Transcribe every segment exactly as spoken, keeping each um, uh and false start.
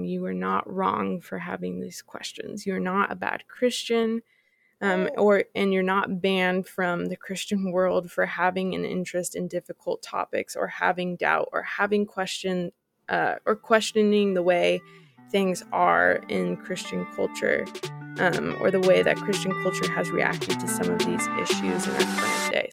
You are not wrong for having these questions. You're not a bad Christian, um, or and you're not banned from the Christian world for having an interest in difficult topics, or having doubt, or having question, uh, or questioning the way things are in Christian culture, um, or the way that Christian culture has reacted to some of these issues in our current day.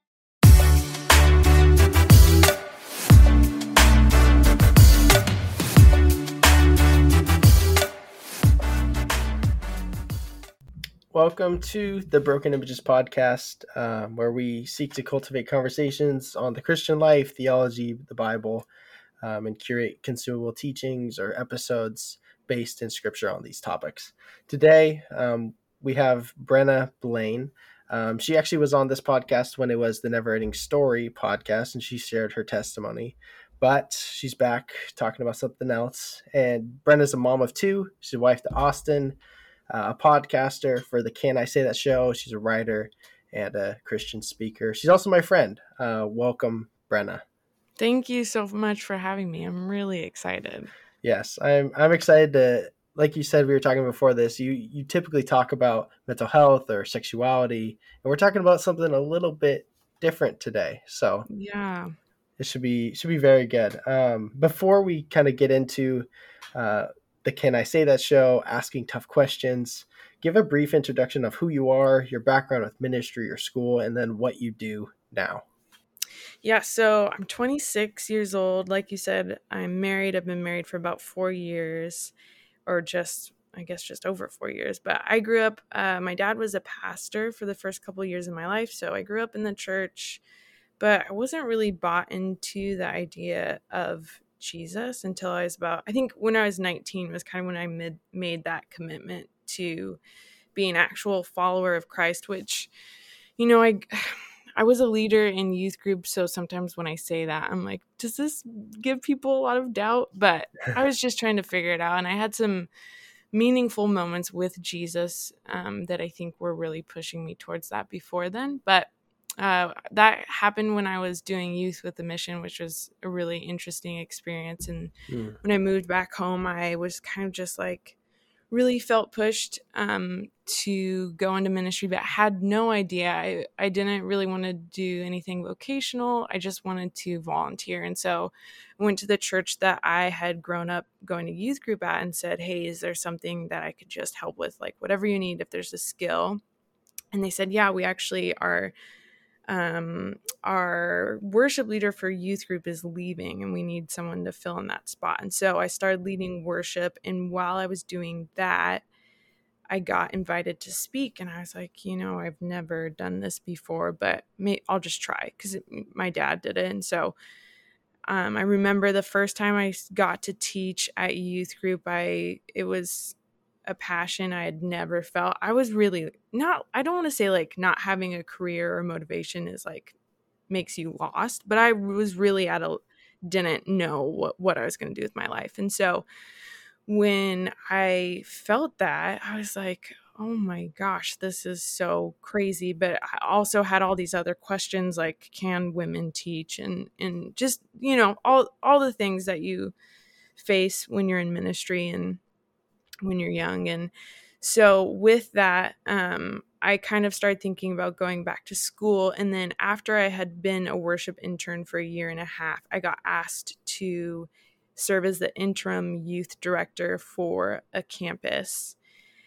Welcome to the Broken Images podcast, um, where we seek to cultivate conversations on the Christian life, theology, the Bible, um, and curate consumable teachings or episodes based in Scripture on these topics. Today, um, we have Brenna Blaine. Um, she actually was on this podcast when it was the Never Ending Story podcast, and she shared her testimony. But she's back talking about something else. And Brenna's a mom of two. She's a wife to Austin. Uh, a podcaster for the Can I Say That show. She's a writer and a Christian speaker. She's also my friend. Uh, welcome, Brenna. Thank you so much for having me. I'm really excited. Yes, I'm I'm excited to, like you said, we were talking before this, you, you typically talk about mental health or sexuality, and we're talking about something a little bit different today. So yeah, it should be should be very good. Um, before we kind of get into uh, the Can I Say That show, asking tough questions, give a brief introduction of who you are, your background with ministry or school, and then what you do now. Yeah, so I'm twenty-six years old. Like you said, I'm married. I've been married for about four years, or just, I guess, just over four years. But I grew up, uh, my dad was a pastor for the first couple of years of my life. So I grew up in the church, but I wasn't really bought into the idea of Jesus until I was about, I think when I was nineteen was kind of when I mid, made that commitment to be an actual follower of Christ, which, you know, I, I was a leader in youth groups. So sometimes when I say that, I'm like, does this give people a lot of doubt? But I was just trying to figure it out. And I had some meaningful moments with Jesus um, that I think were really pushing me towards that before then. But Uh, that happened when I was doing Youth with a Mission, which was a really interesting experience. And Mm. when I moved back home, I was kind of just like really felt pushed um, to go into ministry, but had no idea. I, I didn't really want to do anything vocational. I just wanted to volunteer. And so I went to the church that I had grown up going to youth group at and said, hey, is there something that I could just help with? Like whatever you need, if there's a skill. And they said, yeah, we actually are um, our worship leader for youth group is leaving and we need someone to fill in that spot. And so I started leading worship. And while I was doing that, I got invited to speak. And I was like, you know, I've never done this before, but may- I'll just try because my dad did it. And so um, I remember the first time I got to teach at youth group, I, it was a passion I had never felt. I was really not, I don't want to say like not having a career or motivation is like makes you lost, but I was really at a, didn't know what, what I was going to do with my life. And so when I felt that, I was like, oh my gosh, this is so crazy. But I also had all these other questions like, can women teach? And, and just, you know, all, all the things that you face when you're in ministry and when you're young. And so with that, um, I kind of started thinking about going back to school. And then after I had been a worship intern for a year and a half, I got asked to serve as the interim youth director for a campus.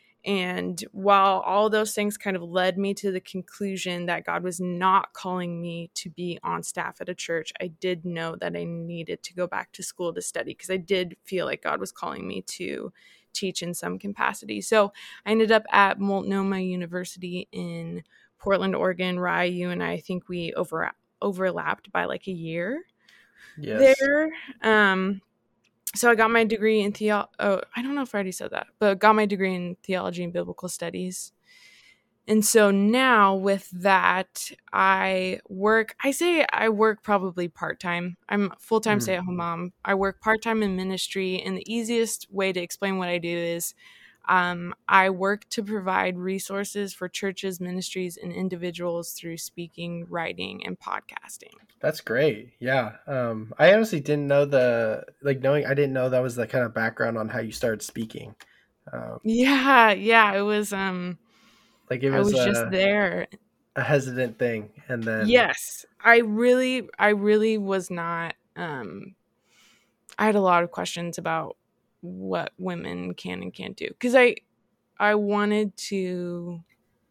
And while all those things kind of led me to the conclusion that God was not calling me to be on staff at a church, I did know that I needed to go back to school to study because I did feel like God was calling me to teach in some capacity. So I ended up at Multnomah University in Portland, Oregon. Rye, you and I, I think we over overlapped by like a year Yes. there. Um, so I got my degree in theo. Oh, I don't know if I already said that, but got my degree in theology and biblical studies. And so now with that, I work, I say I work probably part-time. I'm a full-time Mm. stay-at-home mom. I work part-time in ministry. And the easiest way to explain what I do is Um, I work to provide resources for churches, ministries, and individuals through speaking, writing, and podcasting. That's great. Yeah. Um, I honestly didn't know the, like knowing, I didn't know that was the kind of background on how you started speaking. Um, Yeah, yeah, it was, um, like it I was was just a, there. a hesitant thing. And then, Yes, I really, I really was not, um, I had a lot of questions about what women can and can't do. Because I, I wanted to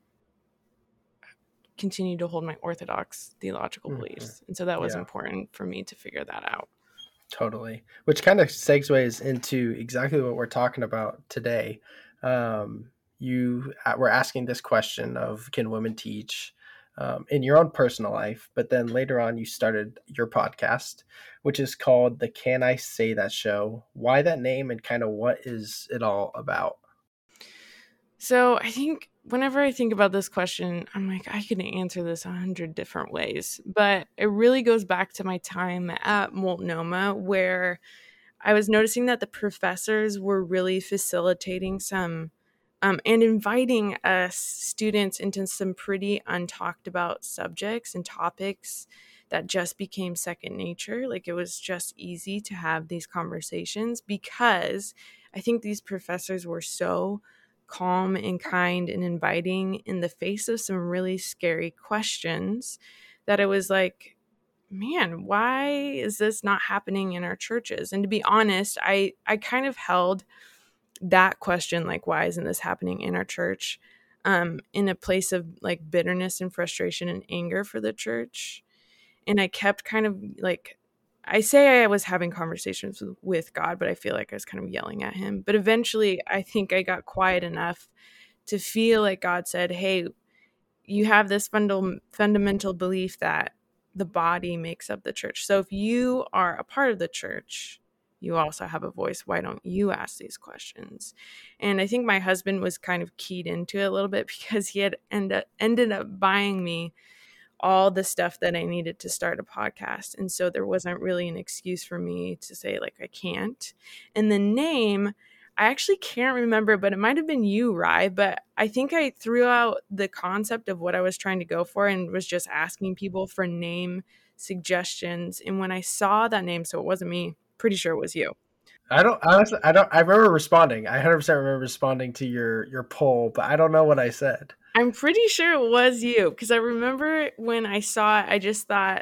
continue to hold my orthodox theological mhm, beliefs. And so that was yeah, important for me to figure that out. totally. Which kind of segues into exactly what we're talking about today. Um, you uh, were asking this question of can women teach um, in your own personal life, but then later on you started your podcast, which is called the Can I Say That Show? Why that name and kind of what is it all about? So I think whenever I think about this question, I'm like, I can answer this a hundred different ways. But it really goes back to my time at Multnomah, where I was noticing that the professors were really facilitating some um, and inviting us students into some pretty untalked about subjects and topics that just became second nature. Like it was just easy to have these conversations because I think these professors were so calm and kind and inviting in the face of some really scary questions that it was like, man, why is this not happening in our churches? And to be honest, I I kind of held that question, like, why isn't this happening in our church, um, in a place of like bitterness and frustration and anger for the church. And I kept kind of like, I say I was having conversations with, with God, but I feel like I was kind of yelling at him. But eventually, I think I got quiet enough to feel like God said, hey, you have this fundal, fundamental belief that the body makes up the church. So if you are a part of the church, you also have a voice. Why don't you ask these questions? And I think my husband was kind of keyed into it a little bit because he had end up, ended up buying me all the stuff that I needed to start a podcast. And so there wasn't really an excuse for me to say, like, I can't. And the name, I actually can't remember, but it might have been you, Rye. But I think I threw out the concept of what I was trying to go for and was just asking people for name suggestions. And when I saw that name, so it wasn't me, pretty sure it was you. I don't honestly. I don't. I remember responding. I one hundred percent remember responding to your your poll, but I don't know what I said. I'm pretty sure it was you because I remember when I saw it, I just thought,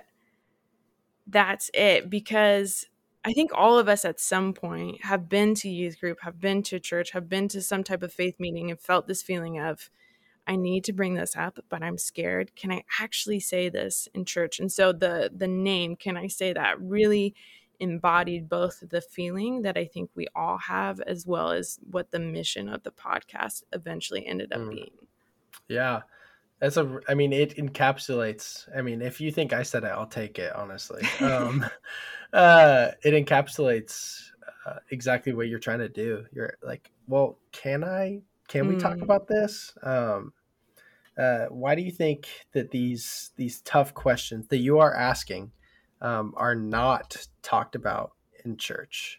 that's it, because I think all of us at some point have been to youth group, have been to church, have been to some type of faith meeting and felt this feeling of, I need to bring this up, but I'm scared. Can I actually say this in church? And so the the name, Can I Say That, really embodied both the feeling that I think we all have as well as what the mission of the podcast eventually ended up Mm, being. yeah. That's a, I mean, it encapsulates, I mean, if you think I said it, I'll take it, honestly. Um, uh, it encapsulates uh, exactly what you're trying to do. You're like, well, can I, can we talk Mm, about this? Um, uh, why do you think that these, these tough questions that you are asking um, are not talked about in church?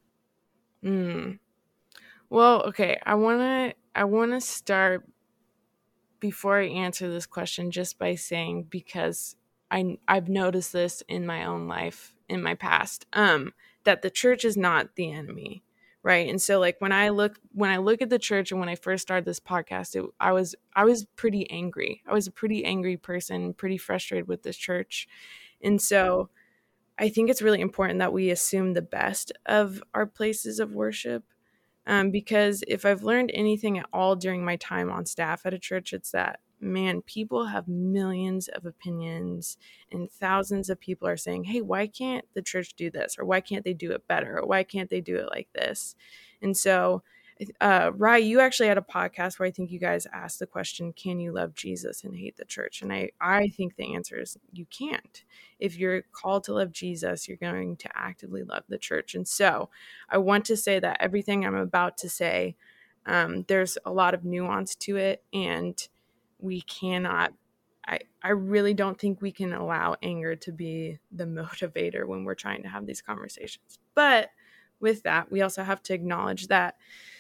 mm. Well, okay, I want to I want to start before I answer this question just by saying, because I I've noticed this in my own life in my past, um that the church is not the enemy, right? And so like when I look when I look at the church and when I first started this podcast, it, I was I was pretty angry. I was a pretty angry person, pretty frustrated with this church. And so I think it's really important that we assume the best of our places of worship, um, because if I've learned anything at all during my time on staff at a church, it's that, man, people have millions of opinions and thousands of people are saying, hey, why can't the church do this? Or why can't they do it better? Or why can't they do it like this? And so, uh, Rye, you actually had a podcast where I think you guys asked the question, can you love Jesus and hate the church? And I, I think the answer is you can't. If you're called to love Jesus, you're going to actively love the church. And so I want to say that everything I'm about to say, um, there's a lot of nuance to it, and we cannot, I, I really don't think we can allow anger to be the motivator when we're trying to have these conversations. But with that, we also have to acknowledge that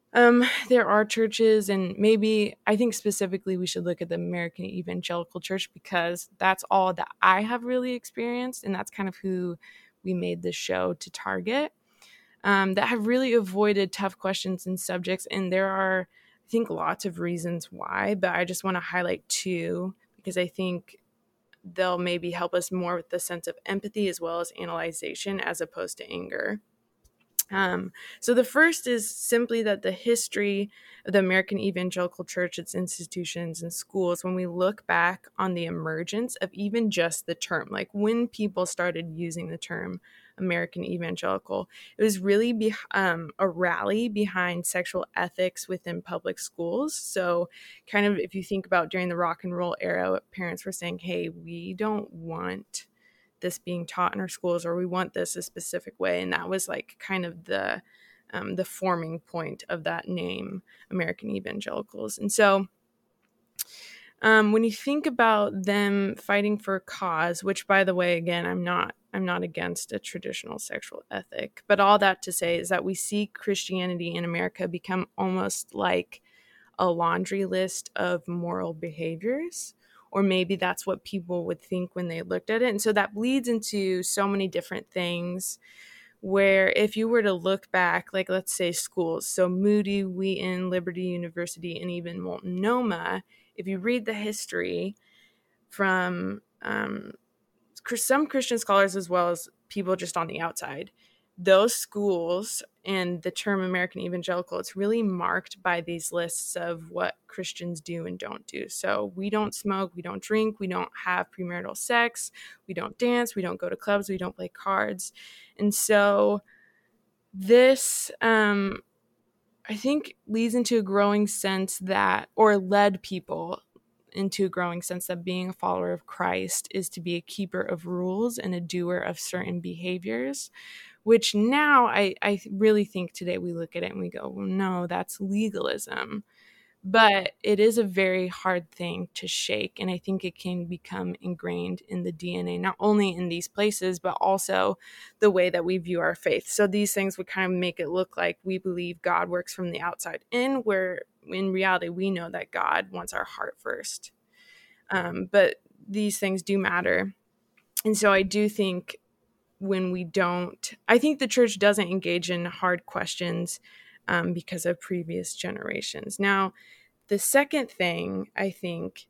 Um, there are churches, and maybe I think specifically we should look at the American Evangelical Church because that's all that I have really experienced, and that's kind of who we made this show to target, um, that have really avoided tough questions and subjects. And there are, I think, lots of reasons why, but I just want to highlight two because I think they'll maybe help us more with the sense of empathy as well as analyzation as opposed to anger. Um, so the first is simply that the history of the American Evangelical Church, its institutions and schools, when we look back on the emergence of even just the term, like when people started using the term American Evangelical, it was really be, um, a rally behind sexual ethics within public schools. So kind of if you think about during the rock and roll era, parents were saying, hey, we don't want this being taught in our schools, or we want this a specific way. And that was like kind of the um, the forming point of that name, American Evangelicals. And so um, when you think about them fighting for a cause, which by the way, again, I'm not I'm not against a traditional sexual ethic, but all that to say is that we see Christianity in America become almost like a laundry list of moral behaviors, or maybe that's what people would think when they looked at it. And so that bleeds into so many different things where if you were to look back, like let's say schools, so Moody, Wheaton, Liberty University, and even Multnomah, if you read the history from um, some Christian scholars as well as people just on the outside, those schools and the term American Evangelical, it's really marked by these lists of what Christians do and don't do. So we don't smoke, we don't drink, we don't have premarital sex, we don't dance, we don't go to clubs, we don't play cards. And so this, um, I think, leads into a growing sense that, or led people into a growing sense that being a follower of Christ is to be a keeper of rules and a doer of certain behaviors, which now I, I really think today we look at it and we go, well, no, that's legalism. But it is a very hard thing to shake. And I think it can become ingrained in the D N A, not only in these places, but also the way that we view our faith. So these things would kind of make it look like we believe God works from the outside in, where in reality, we know that God wants our heart first. Um, but these things do matter. And so I do think when we don't, I think the church doesn't engage in hard questions um, because of previous generations. Now, the second thing I think,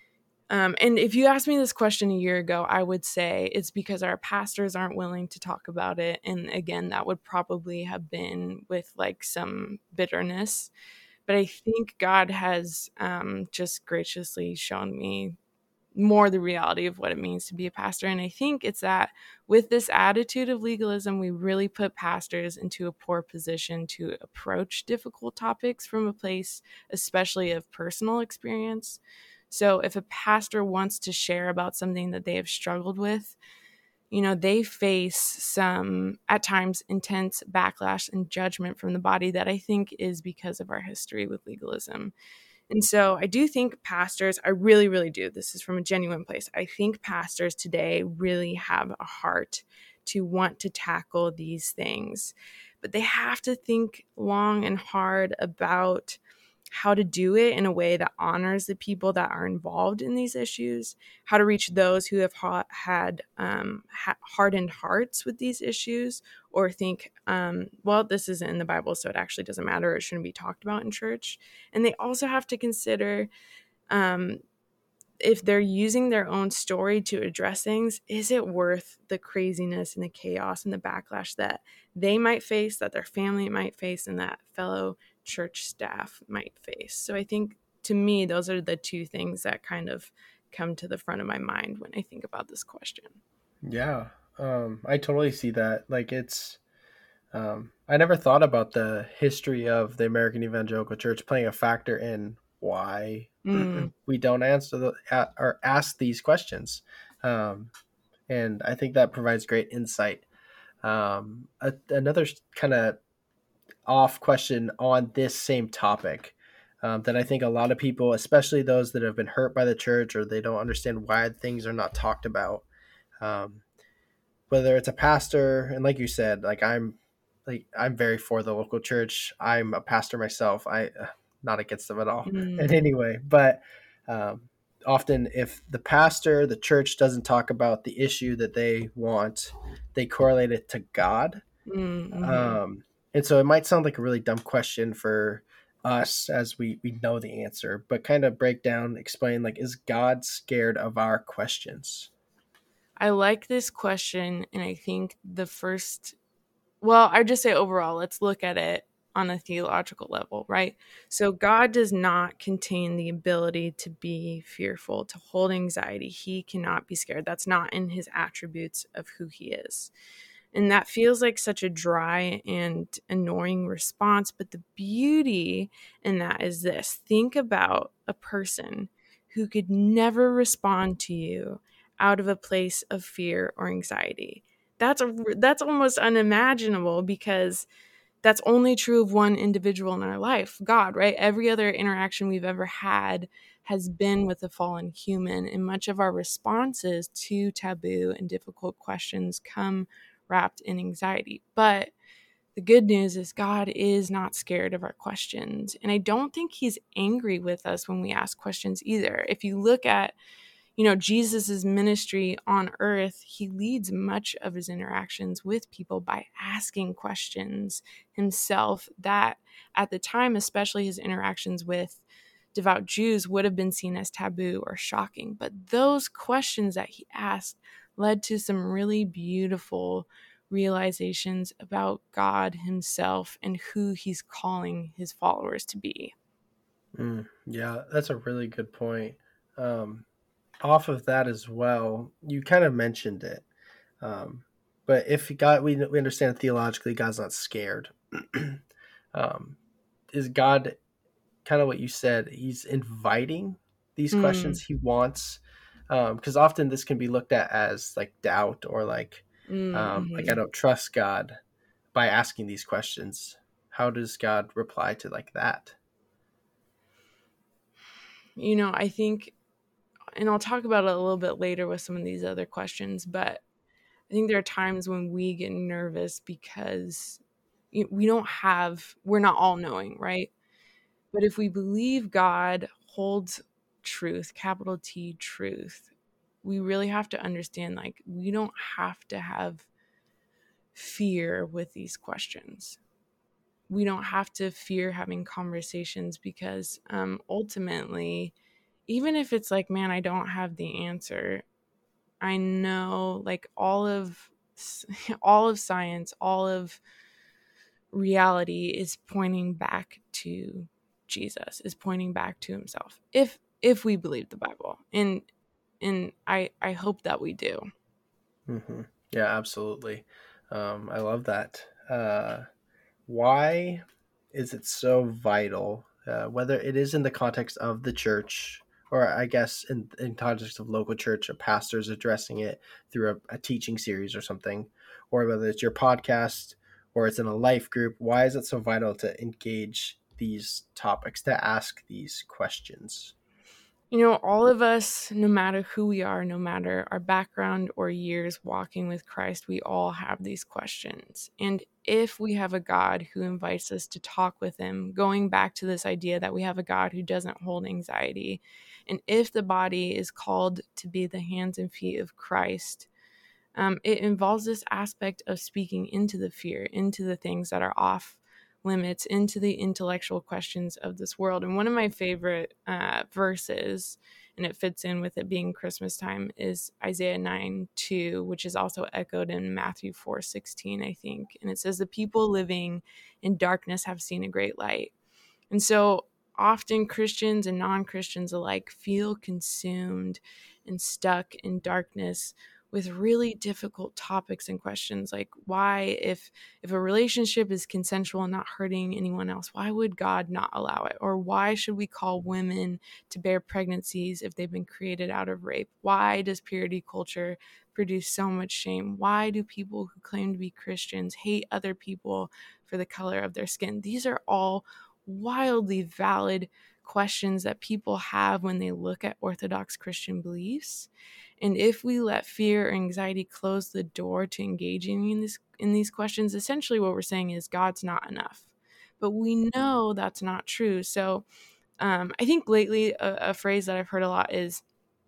um, and if you asked me this question a year ago, I would say it's because our pastors aren't willing to talk about it. And again, that would probably have been with like some bitterness. But I think God has um, just graciously shown me more the reality of what it means to be a pastor. And I think it's that with this attitude of legalism, we really put pastors into a poor position to approach difficult topics from a place, especially of personal experience. So if a pastor wants to share about something that they have struggled with, you know, they face some, at times, intense backlash and judgment from the body that I think is because of our history with legalism. And so I do think pastors, I really, really do. This is from a genuine place. I think pastors today really have a heart to want to tackle these things, but they have to think long and hard about how to do it in a way that honors the people that are involved in these issues, how to reach those who have ha- had um, ha- hardened hearts with these issues, or think, um, well, this isn't in the Bible, so it actually doesn't matter. It shouldn't be talked about in church. And they also have to consider um, if they're using their own story to address things, is it worth the craziness and the chaos and the backlash that they might face, that their family might face, and that fellow church staff might face? So I think, to me, those are the two things that kind of come to the front of my mind when I think about this question. Yeah, um, I totally see that. Like it's, um, I never thought about the history of the American Evangelical Church playing a factor in why Mm. we don't answer the a- or ask these questions, um, and I think that provides great insight. Um, a, another kind of off question on this same topic um, that I think a lot of people, especially those that have been hurt by the church or they don't understand why things are not talked about, um, whether it's a pastor, and like you said, like I'm like I'm very for the local church. I'm a pastor myself. I uh, not against them at all. And Mm, anyway, but um, often if the pastor, the church doesn't talk about the issue that they want, they correlate it to God. mm, mm-hmm. Um, and so it might sound like a really dumb question for us as we we know the answer, but kind of break down, explain like, is God scared of our questions? I like this question, and I think the first, well, I just say overall, let's look at it on a theological level, right? So God does not contain the ability to be fearful, to hold anxiety. He cannot be scared. That's not in his attributes of who he is. And that feels like such a dry and annoying response. But the beauty in that is this: think about a person who could never respond to you out of a place of fear or anxiety. That's a, that's almost unimaginable, because that's only true of one individual in our life, God, right? Every other interaction we've ever had has been with a fallen human, and much of our responses to taboo and difficult questions come wrapped in anxiety. But the good news is God is not scared of our questions, and I don't think he's angry with us when we ask questions either. If you look at, you know, Jesus's ministry on earth, he leads much of his interactions with people by asking questions himself that at the time, especially his interactions with devout Jews, would have been seen as taboo or shocking. But those questions that he asked led to some really beautiful realizations about God himself and who he's calling his followers to be. Mm, yeah, that's a really good point. Um, off of that as well, you kind of mentioned it. Um, but if God, we, we understand theologically, God's not scared. um, is God kind of what you said? He's inviting these Mm, questions. He wants, because um, often this can be looked at as like doubt or like, mm, um, like I mhm. don't trust God by asking these questions. How does God reply to like that? You know, I think, and I'll talk about it a little bit later with some of these other questions, but I think there are times when we get nervous because we don't have, we're not all knowing, right? But if we believe God holds truth, capital T truth, we really have to understand, like, we don't have to have fear with these questions. We don't have to fear having conversations, because um, ultimately, even if it's like, man, I don't have the answer, I know, like, all of all of science, all of reality is pointing back to Jesus, is pointing back to himself. If if we believe the Bible. And and I I hope that we do. Mm-hmm. Yeah, absolutely. Um, I love that. Uh, why is it so vital, uh, whether it is in the context of the church, or I guess in, in context of local church, a pastor's addressing it through a, a teaching series or something, or whether it's your podcast or it's in a life group? Why is it so vital to engage these topics, to ask these questions? You know, all of us, no matter who we are, no matter our background or years walking with Christ, we all have these questions. And if we have a God who invites us to talk with him, going back to this idea that we have a God who doesn't hold anxiety, and if the body is called to be the hands and feet of Christ, um, it involves this aspect of speaking into the fear, into the things that are off limits, into the intellectual questions of this world. And one of my favorite uh, verses, and it fits in with it being Christmas time, is Isaiah nine two, which is also echoed in Matthew four sixteen, I think. And it says, "The people living in darkness have seen a great light." And so often Christians and non-Christians alike feel consumed and stuck in darkness with really difficult topics and questions, like, why, if if a relationship is consensual and not hurting anyone else, why would God not allow it? Or why should we call women to bear pregnancies if they've been created out of rape? Why does purity culture produce so much shame? Why do people who claim to be Christians hate other people for the color of their skin? These are all wildly valid questions that people have when they look at Orthodox Christian beliefs. And if we let fear or anxiety close the door to engaging in these in these questions, essentially what we're saying is God's not enough. But we know that's not true. So um, I think lately a, a phrase that I've heard a lot is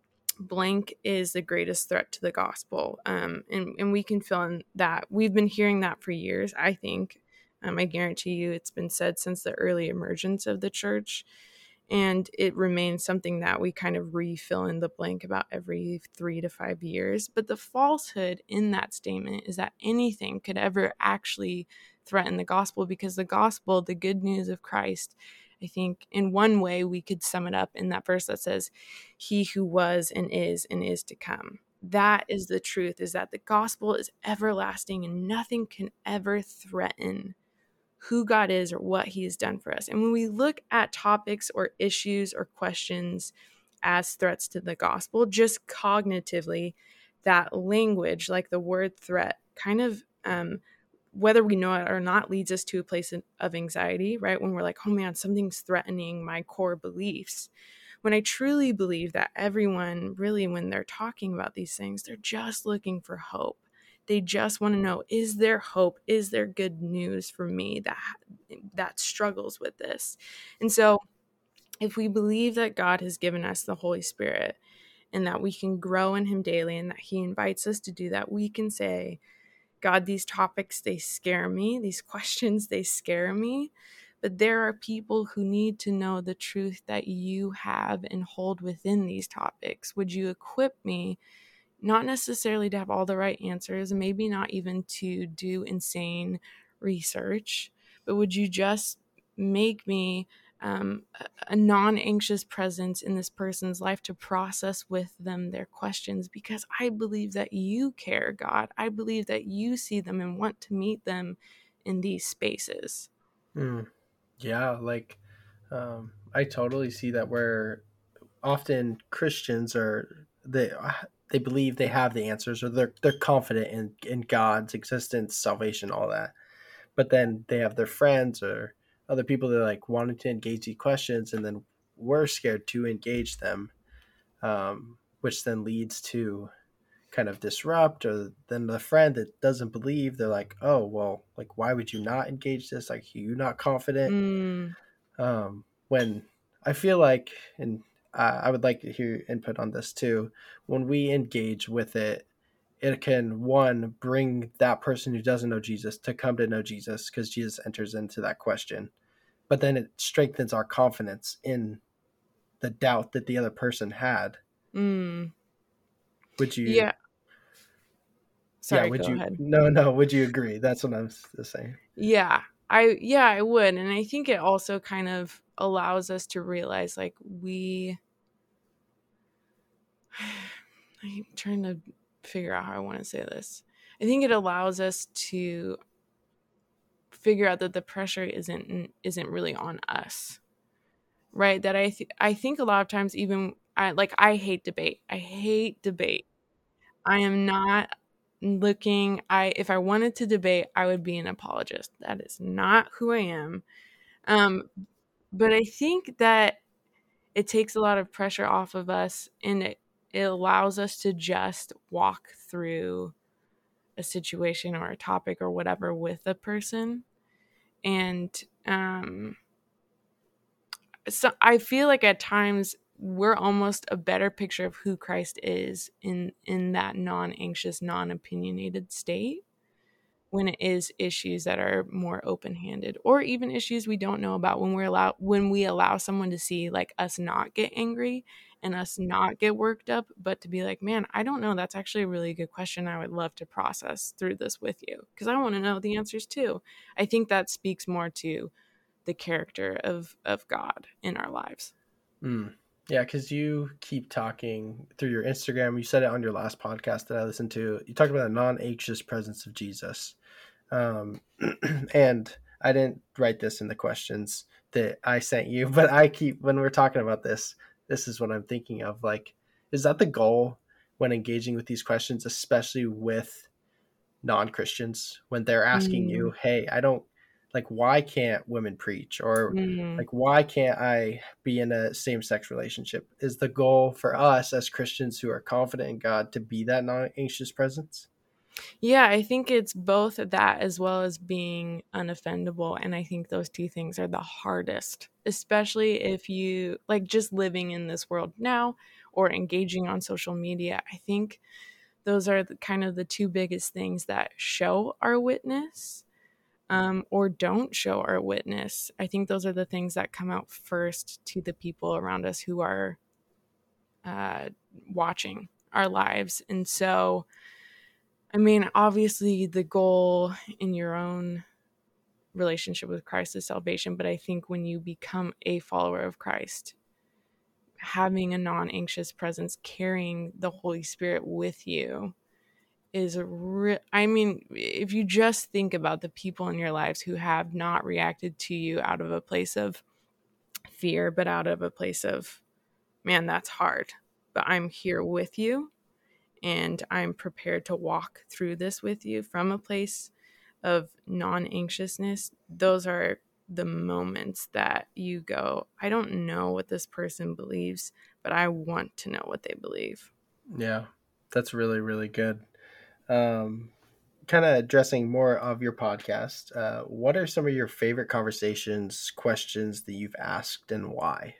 blank is the greatest threat to the gospel. Um, and, and we can fill in that. We've been hearing that for years, I think. Um, I guarantee you it's been said since the early emergence of the church. And it remains something that we kind of refill in the blank about every three to five years. But the falsehood in that statement is that anything could ever actually threaten the gospel, because the gospel, the good news of Christ, I think in one way we could sum it up in that verse that says, he who was and is and is to come. That is the truth, is that the gospel is everlasting and nothing can ever threaten who God is or what he has done for us. And when we look at topics or issues or questions as threats to the gospel, just cognitively, that language, like the word threat, kind of, um, whether we know it or not, leads us to a place of anxiety, right? When we're like, oh man, something's threatening my core beliefs. When I truly believe that everyone really, when they're talking about these things, they're just looking for hope. They just want to know, is there hope? Is there good news for me that that struggles with this? And so if we believe that God has given us the Holy Spirit and that we can grow in him daily and that he invites us to do that, we can say, God, these topics, they scare me. These questions, they scare me. But there are people who need to know the truth that you have and hold within these topics. Would you equip me, not necessarily to have all the right answers, maybe not even to do insane research, but would you just make me um, a non-anxious presence in this person's life to process with them their questions, because I believe that you care, God. I believe that you see them and want to meet them in these spaces. Mm, yeah, like um, I totally see that, where often Christians are they they believe they have the answers, or they're they're confident in in God's existence, salvation, all that. But then they have their friends or other people that like wanting to engage these questions, and then we're scared to engage them, um, which then leads to kind of disrupt. Or then the friend that doesn't believe, they're like, oh well, like why would you not engage this? Like, are you not confident? Mm, Um, when I feel like, and uh, I would like to hear your input on this too, when we engage with it, it can, one, bring that person who doesn't know Jesus to come to know Jesus, because Jesus enters into that question. But then it strengthens our confidence in the doubt that the other person had. mm. Would you? Yeah. Yeah. Sorry, Would go you? ahead. No, no. Would you agree? That's what I'm saying. Yeah, I yeah, I would. And I think it also kind of allows us to realize like we I'm trying to figure out how I want to say this. I think it allows us to figure out that the pressure isn't isn't really on us. Right? That I th- I think a lot of times, even I like I hate debate. I hate debate. I am not looking I if I wanted to debate, I would be an apologist. That is not who I am. Um But I think that it takes a lot of pressure off of us, and it, it allows us to just walk through a situation or a topic or whatever with a person. And um, so I feel like at times we're almost a better picture of who Christ is in in that non-anxious, non-opinionated state, when it is issues that are more open-handed, or even issues we don't know about, when we're allow when we allow someone to see like us not get angry and us not get worked up, but to be like, man, I don't know, that's actually a really good question, I would love to process through this with you because I want to know the answers too. I think that speaks more to the character of of God in our lives. Mm. Yeah, because you keep talking through your Instagram. You said it on your last podcast that I listened to. You talked about a non-anxious presence of Jesus. Um, and I didn't write this in the questions that I sent you, but I keep, when we're talking about this, this is what I'm thinking of. Like, is that the goal when engaging with these questions, especially with non-Christians, when they're asking Mm, you, hey, I don't, like, why can't women preach? Or mm. like, why can't I be in a same-sex relationship? Is the goal for us as Christians who are confident in God to be that non-anxious presence? Yeah, I think it's both that as well as being unoffendable. And I think those two things are the hardest, especially if you like just living in this world now or engaging on social media. I think those are the, kind of the two biggest things that show our witness um, or don't show our witness. I think those are the things that come out first to the people around us who are uh, watching our lives. And so, I mean, obviously, the goal in your own relationship with Christ is salvation. But I think when you become a follower of Christ, having a non anxious presence, carrying the Holy Spirit with you is a re- I mean, if you just think about the people in your lives who have not reacted to you out of a place of fear, but out of a place of, man, that's hard, but I'm here with you and I'm prepared to walk through this with you from a place of non-anxiousness. Those are the moments that you go, I don't know what this person believes, but I want to know what they believe. Yeah, that's really, really good. Um, kind of addressing more of your podcast, uh, what are some of your favorite conversations, questions that you've asked, and why?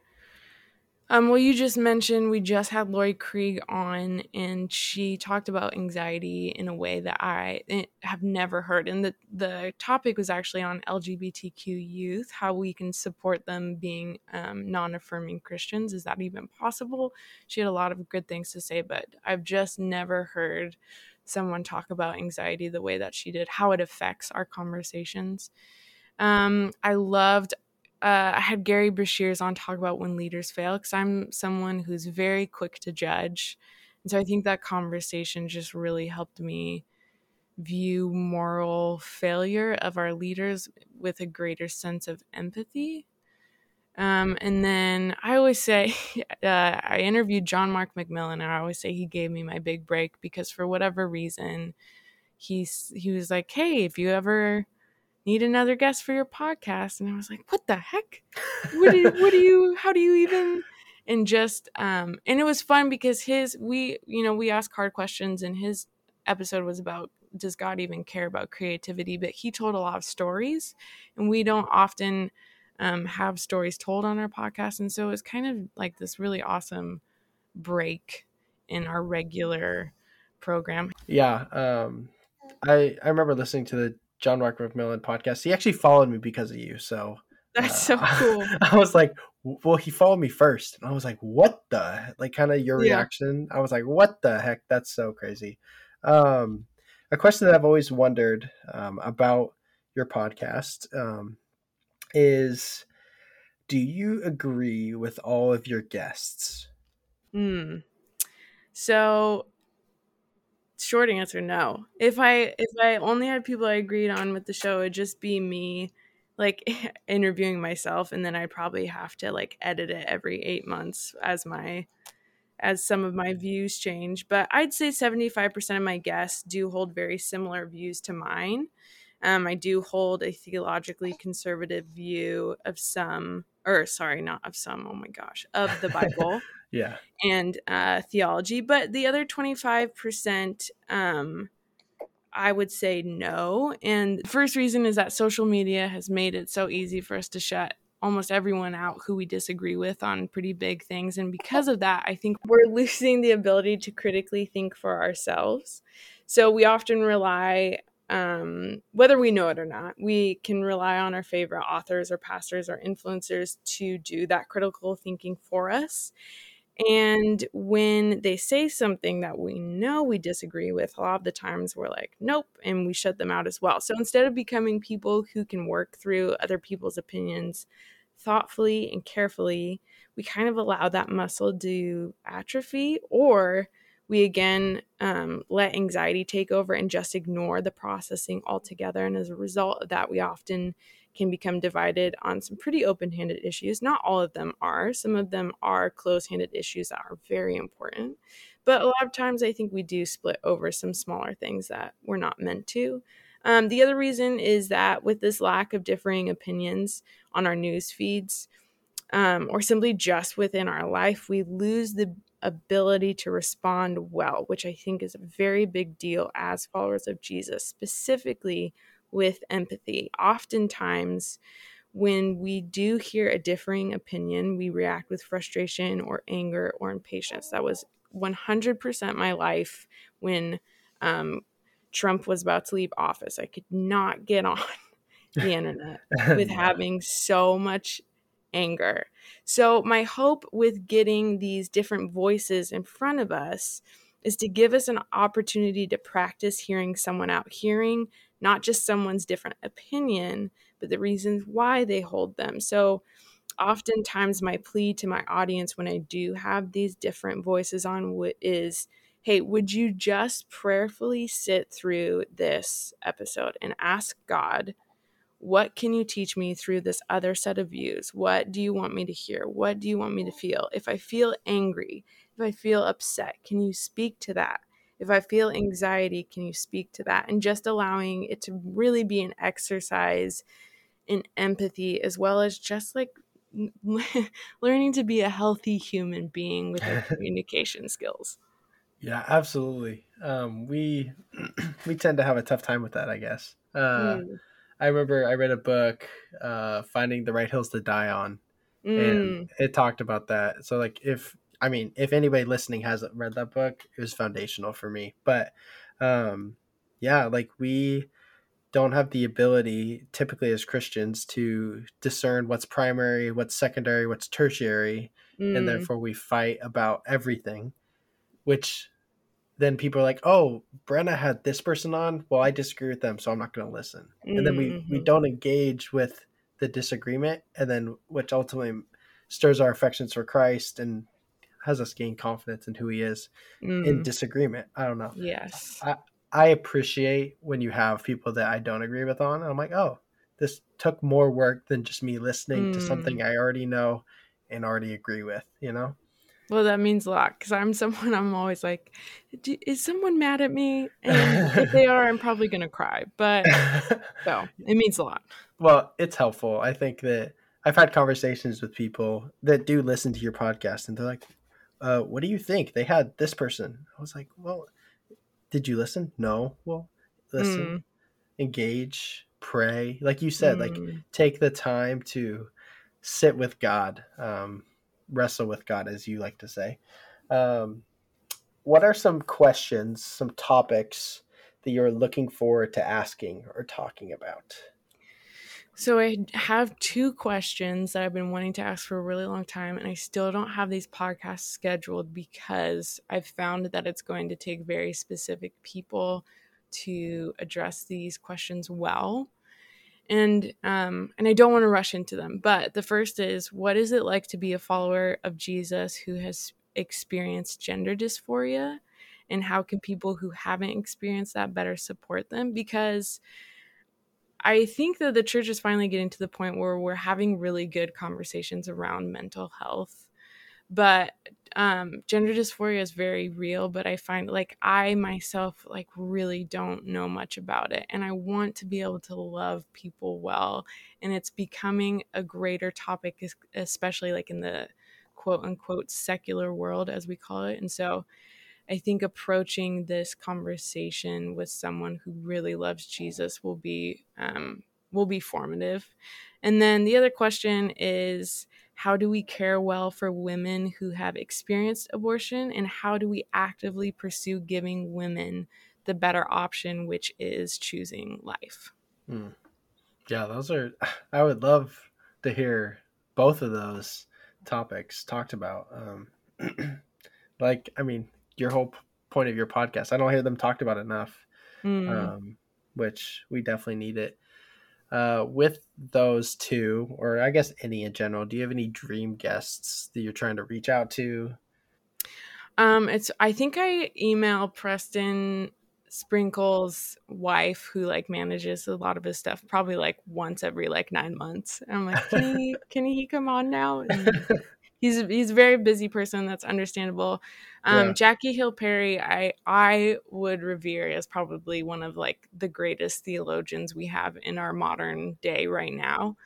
Um, well, you just mentioned we just had Lori Krieg on, and she talked about anxiety in a way that I have never heard. And the, the topic was actually on L G B T Q youth, how we can support them being um, non-affirming Christians. Is that even possible? She had a lot of good things to say, but I've just never heard someone talk about anxiety the way that she did, how it affects our conversations. Um, I loved uh, I had Gary Bashir's on talk about when leaders fail, because I'm someone who's very quick to judge. And so I think that conversation just really helped me view moral failure of our leaders with a greater sense of empathy. Um, and then I always say, uh, I interviewed John Mark McMillan, and I always say he gave me my big break because for whatever reason, he's he was like, hey, if you ever need another guest for your podcast. And I was like, what the heck? What do you, what do you, how do you even, and just, um, and it was fun because his, we, you know, we ask hard questions, and his episode was about, does God even care about creativity? But he told a lot of stories, and we don't often um, have stories told on our podcast. And so it was kind of like this really awesome break in our regular program. Yeah, um, I I remember listening to the John Mark McMillan podcast. He actually followed me because of you. So That's uh, so cool. I was like, well, he followed me first. And I was like, what the? Like, kind of your Yeah. reaction. I was like, what the heck? That's so crazy. Um, a question that I've always wondered um, about your podcast um, is do you agree with all of your guests? Hmm. So short answer, no. If I if I only had people I agreed on with the show, it'd just be me like interviewing myself, and then I'd probably have to like edit it every eight months as my as some of my views change. But I'd say seventy-five percent of my guests do hold very similar views to mine. Um, I do hold a theologically conservative view of some, or sorry, not of some, oh my gosh, of the Bible Yeah. and uh, theology. But the other twenty-five percent, um, I would say no. And the first reason is that social media has made it so easy for us to shut almost everyone out who we disagree with on pretty big things. And because of that, I think we're losing the ability to critically think for ourselves. So we often rely, um, whether we know it or not, we can rely on our favorite authors or pastors or influencers to do that critical thinking for us. And when they say something that we know we disagree with, a lot of the times we're like, nope, and we shut them out as well. So instead of becoming people who can work through other people's opinions thoughtfully and carefully, we kind of allow that muscle to atrophy, or we again um, let anxiety take over and just ignore the processing altogether. And as a result of that, we often can become divided on some pretty open-handed issues. Not all of them are. Some of them are close-handed issues that are very important. But a lot of times I think we do split over some smaller things that we're not meant to. Um, the other reason is that with this lack of differing opinions on our news feeds, um, or simply just within our life, we lose the ability to respond well, which I think is a very big deal as followers of Jesus, specifically with empathy. Oftentimes, when we do hear a differing opinion, we react with frustration or anger or impatience. That was one hundred percent my life when um, Trump was about to leave office. I could not get on the internet with Yeah. having so much anger. So my hope with getting these different voices in front of us is to give us an opportunity to practice hearing someone out, hearing not just someone's different opinion, but the reasons why they hold them. So oftentimes my plea to my audience when I do have these different voices on is, hey, would you just prayerfully sit through this episode and ask God, what can you teach me through this other set of views? What do you want me to hear? What do you want me to feel? If I feel angry, if I feel upset, can you speak to that? If I feel anxiety, can you speak to that? And just allowing it to really be an exercise in empathy, as well as just like learning to be a healthy human being with our communication skills. Yeah, absolutely. Um, we we tend to have a tough time with that, I guess. Uh, Mm. I remember I read a book, uh, Finding the Right Hills to Die On, and Mm. it talked about that. So, like, if I mean, if anybody listening hasn't read that book, it was foundational for me. But, um, yeah, like we don't have the ability, typically as Christians, to discern what's primary, what's secondary, what's tertiary, and Mm. therefore we fight about everything, which then people are like, oh, Brenna had this person on. Well, I disagree with them, so I'm not going to listen. And then we, we Mm-hmm. don't engage with the disagreement, and then which ultimately stirs our affections for Christ and has us gain confidence in who he is in Mm. disagreement. I don't know. Yes. I, I appreciate when you have people that I don't agree with on. And I'm like, oh, this took more work than just me listening to something Mm. I already know and already agree with, you know? Well, that means a lot because I'm someone I'm always like, is someone mad at me? And if they are, I'm probably going to cry. But so it means a lot. Well, it's helpful. I think that I've had conversations with people that do listen to your podcast and they're like, uh, what do you think? They had this person. I was like, well, did you listen? No. Well, listen, Mm. engage, pray. Like you said, like Mm. take the time to sit with God, um, wrestle with God, as you like to say. Um, what are some questions, some topics that you're looking forward to asking or talking about? So I have two questions that I've been wanting to ask for a really long time, and I still don't have these podcasts scheduled because I've found that it's going to take very specific people to address these questions well. And um, and I don't want to rush into them. But the first is, what is it like to be a follower of Jesus who has experienced gender dysphoria? And how can people who haven't experienced that better support them? Because I think that the church is finally getting to the point where we're having really good conversations around mental health. But um, gender dysphoria is very real, but I find like I myself like really don't know much about it. And I want to be able to love people well. And it's becoming a greater topic, especially like in the quote unquote secular world, as we call it. And so I think approaching this conversation with someone who really loves Jesus will be um, will be formative. And then the other question is, how do we care well for women who have experienced abortion, and how do we actively pursue giving women the better option, which is choosing life? Hmm. Yeah, those are, I would love to hear both of those topics talked about. Um, like, I mean, your whole p- point of your podcast, I don't hear them talked about enough, Mm. um, which we definitely need it. Uh, with those two, or I guess any in general, do you have any dream guests that you're trying to reach out to? Um, it's I think I email Preston Sprinkle's wife, who like manages a lot of his stuff, probably like once every like nine months. And I'm like, can he can he come on now? And he's he's a very busy person. That's understandable. Um, Yeah. Jackie Hill Perry, I I would revere as probably one of like the greatest theologians we have in our modern day right now.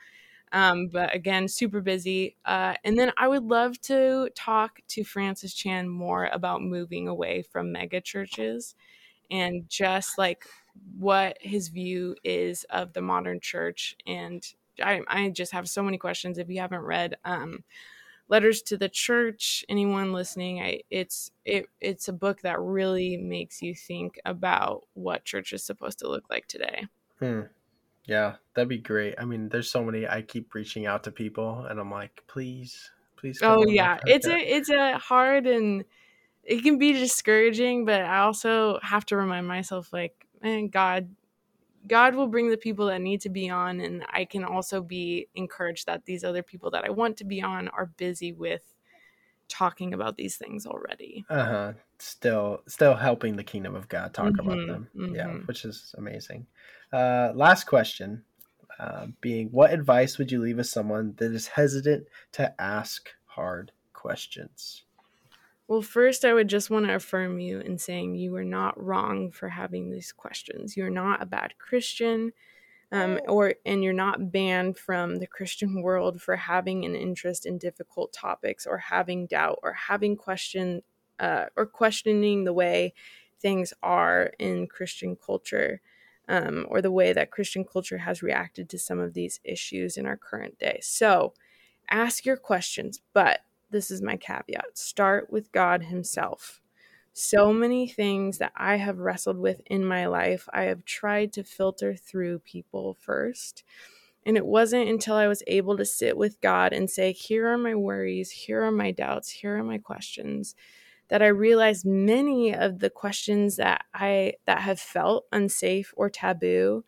Um, but again, super busy. Uh, and then I would love to talk to Francis Chan more about moving away from mega churches and just like what his view is of the modern church. And I, I just have so many questions. If you haven't read um, Letters to the Church, anyone listening, I, it's it it's a book that really makes you think about what church is supposed to look like today. Hmm. Yeah, that'd be great. I mean, there's so many. I keep reaching out to people, and I'm like, please, please come Oh on my yeah, it's a podcast. it's a hard and it can be discouraging, but I also have to remind myself like, man, God God will bring the people that need to be on, and I can also be encouraged that these other people that I want to be on are busy with talking about these things already. Uh huh. Still, still helping the kingdom of God talk about Mm-hmm, them. Yeah, mm-hmm. which is amazing. Uh, last question, uh, being, what advice would you leave with someone that is hesitant to ask hard questions? Well, first, I would just want to affirm you in saying you are not wrong for having these questions. You're not a bad Christian. Um, or and you're not banned from the Christian world for having an interest in difficult topics or having doubt or having question uh, or questioning the way things are in Christian culture, um, or the way that Christian culture has reacted to some of these issues in our current day. So ask your questions, but this is my caveat: start with God Himself. So many things that I have wrestled with in my life, I have tried to filter through people first. And it wasn't until I was able to sit with God and say, here are my worries, here are my doubts, here are my questions, that I realized many of the questions that I that have felt unsafe or taboo,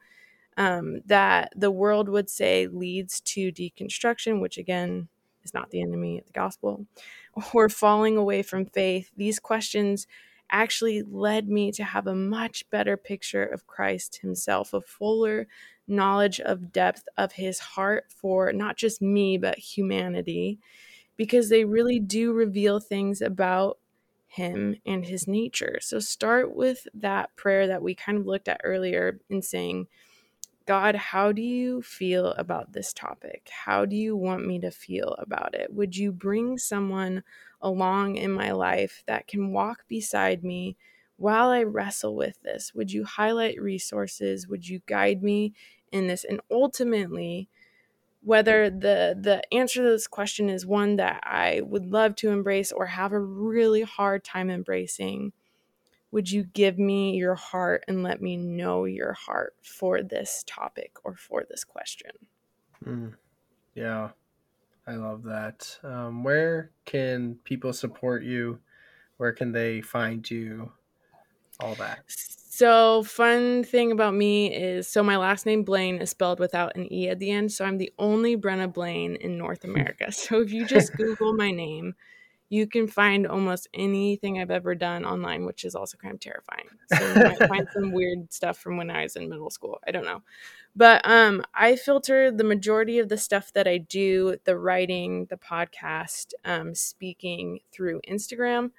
um, that the world would say leads to deconstruction, which again is not the enemy of the gospel, or falling away from faith. These questions actually led me to have a much better picture of Christ Himself, a fuller knowledge of depth of His heart for not just me, but humanity, because they really do reveal things about Him and His nature. So start with that prayer that we kind of looked at earlier in saying, God, how do you feel about this topic? How do you want me to feel about it? Would you bring someone along in my life that can walk beside me while I wrestle with this? Would you highlight resources? Would you guide me in this? And ultimately, whether the the answer to this question is one that I would love to embrace or have a really hard time embracing, would you give me your heart and let me know your heart for this topic or for this question? Mm, yeah, I love that. Um, where can people support you? Where can they find you? All that. So, fun thing about me is so my last name Blaine is spelled without an E at the end. So, I'm the only Brenna Blaine in North America. So, if you just Google my name, you can find almost anything I've ever done online, which is also kind of terrifying. So you might find some weird stuff from when I was in middle school. I don't know. But um, I filter the majority of the stuff that I do, the writing, the podcast, um, speaking through Instagram.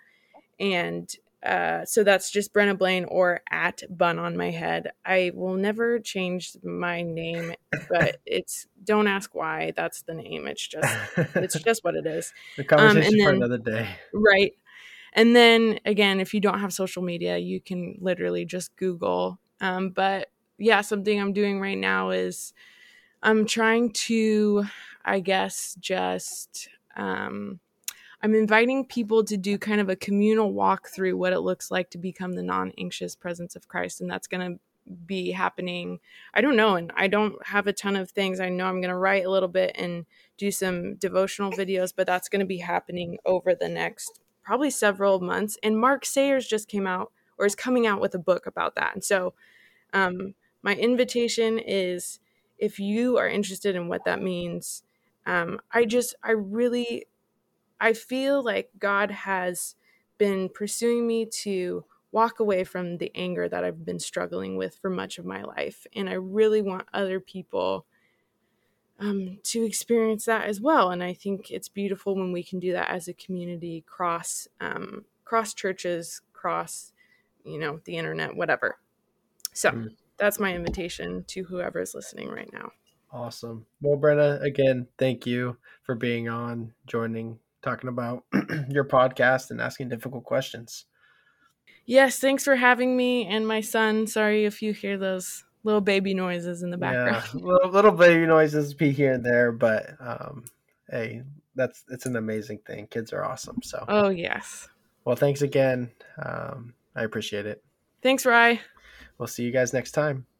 And uh, so that's just Brenna Blaine or at Bun on My Head. I will never change my name, but it's, don't ask why that's the name. It's just, it's just what it is. The Um, and conversation for then, another day. right. And then again, if you don't have social media, you can literally just Google. Um, but yeah, something I'm doing right now is I'm trying to, I guess, just, um, I'm inviting people to do kind of a communal walk through what it looks like to become the non-anxious presence of Christ. And that's going to be happening. I don't know. And I don't have a ton of things. I know I'm going to write a little bit and do some devotional videos, but that's going to be happening over the next probably several months. And Mark Sayers just came out or is coming out with a book about that. And so um, my invitation is, if you are interested in what that means, um, I just, I really, I feel like God has been pursuing me to walk away from the anger that I've been struggling with for much of my life. And I really want other people um, to experience that as well. And I think it's beautiful when we can do that as a community, cross, um, cross churches, cross, you know, the internet, whatever. So Mm. that's my invitation to whoever's listening right now. Awesome. Well, Brenna, again, thank you for being on, joining, talking about your podcast and asking difficult questions. Yes, thanks for having me and my son. Sorry if you hear those little baby noises in the background. Yeah, little, little baby noises be here and there, but um, hey, that's it's an amazing thing. Kids are awesome. So, Oh, yes. well, thanks again. Um, I appreciate it. Thanks, Rye. We'll see you guys next time.